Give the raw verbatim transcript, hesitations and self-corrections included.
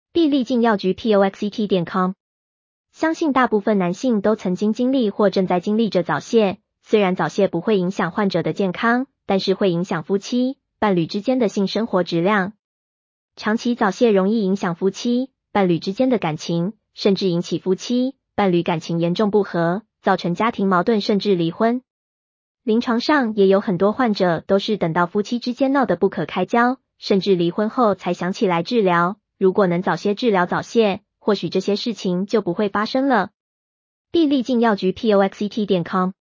必利净药局 P O X E T 点 com， 相信大部分男性都曾经经历或正在经历着早泄，虽然早泄不会影响患者的健康，但是会影响夫妻、伴侣之间的性生活质量。长期早泄容易影响夫妻、伴侣之间的感情，甚至引起夫妻、伴侣感情严重不和，造成家庭矛盾甚至离婚。临床上也有很多患者都是等到夫妻之间闹得不可开交，甚至离婚后才想起来治疗。如果能早些治疗早泄，或许这些事情就不会发生了。必利净药局 P O X E T 点 com